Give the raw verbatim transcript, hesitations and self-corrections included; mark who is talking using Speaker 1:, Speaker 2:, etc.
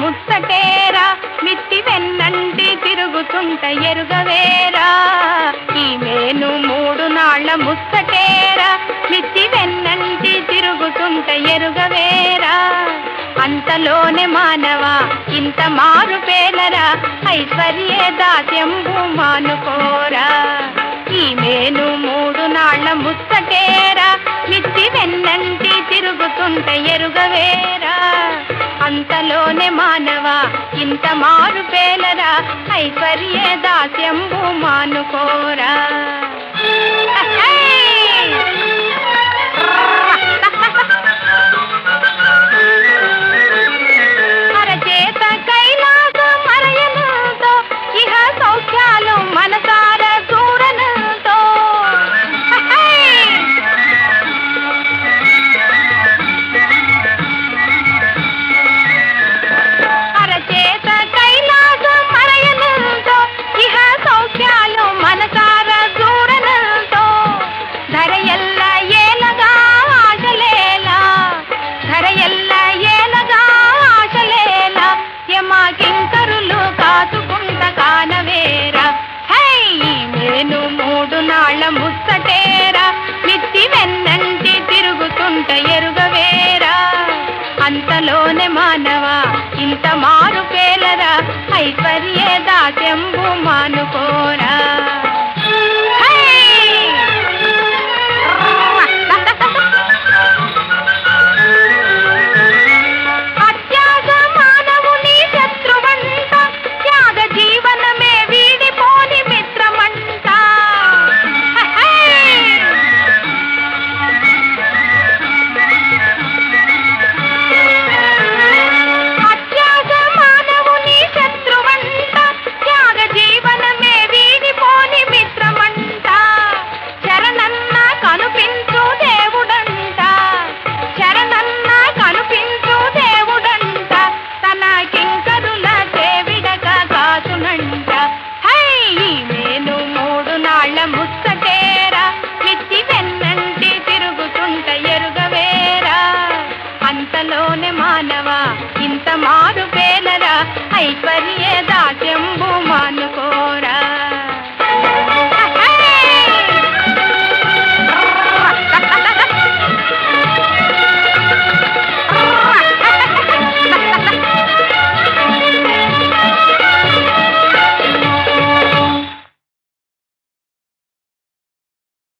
Speaker 1: ముచ్చటేరా మిత్తి వెన్నంటి తిరుగుతుంట ఎరుగవేరా ఈ మేను మూడు నాళ్ళ ముచ్చటేరా మిత్తి వెన్నంటి తిరుగుతుంట ఎరుగవేరా అంతలోనే మానవా ఇంత మారు పేలరా ఐశ్వర్య దాస్యంబు మానుకోరా ఈ మేను మూడు నాళ్ళ ముచ్చటేరా మిత్తి వెన్నంటి తిరుగుతుంట ఎరుగవేరా అంతలోనే మానవా ఇంత మారు పేలరా ఐశ్వర్య దాస్యంబు మానుకోరా అరచేత కైలాస మరయనుతో ఇహ సౌఖ్యాలు మనసార చూడనుతో అరచేత కైలాస మరయనుతో ఇహ సౌఖ్యాలు మనసార చూడనుతో ధరయల్ల ఏలగా ఆశలేలా ధరయల్ల ఏలగా ఆశలేలా యమా కింకరులు కాచుకుంట కానవేరా హై నేను మూడు నాళ్ళ ముచ్చటేరా మిత్తి వెన్నంటి తిరుగుతుంట ఎరుగవేరా అంతలోనే మానవా ఇంత మారు పేలరా ఐశ్వర్య దాస్యంబు మానుకోరా అత్యాస మానవుని శత్రువంట త్యాగ జీవనమే వీడిపోని మిత్రమంట అత్యాస మానవుని శత్రువంట త్యాగ జీవనమే వీడిపోని మిత్రమంట శరణన్న కనుపించు దేవుడంట శరణన్న కనుపించు దేవుడంట తన కింకరుల చేవిడగా కాచునంట హై నేను మూడు నాళ్ళ ముచ్చటేరా మిత్తి వెన్నంటి తిరుగుతుంట ఎరుగవేరా అంతలోనే మానవా ఇంత మారు పేలరా ఐశ్వర్య